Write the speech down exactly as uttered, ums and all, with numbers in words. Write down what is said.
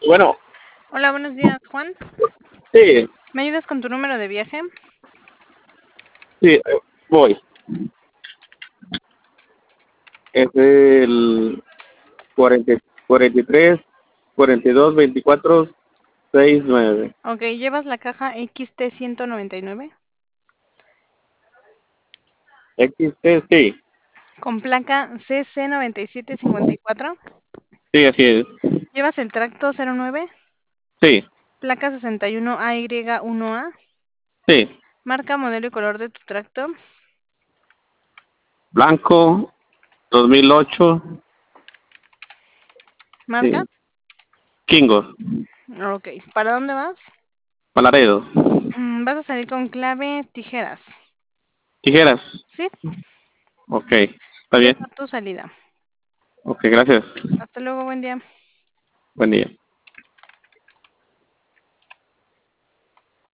Bueno, Hola, buenos días, Juan. sí, ¿Me ayudas con tu número de viaje? sí, eh, voy. Es el cuarenta, cuarenta y tres, cuarenta y dos, veinticuatro, sesenta y nueve. Ok, ¿llevas la caja X T ciento noventa y nueve? X T, sí, Con placa C C noventa y siete cincuenta y cuatro. sí, así es. ¿Llevas el tracto cero nueve? Sí, Placa sesenta y uno A Y uno A. sí. Marca, modelo y color de tu tracto. Blanco, dos mil ocho, Marca. sí. Kingo, Ok, ¿para dónde vas? Palaredo. Mm, Vas a salir con clave tijeras. Tijeras, ¿Sí? ok, está Ya bien. está tu salida. Ok, gracias. Hasta luego, buen día. Buen día.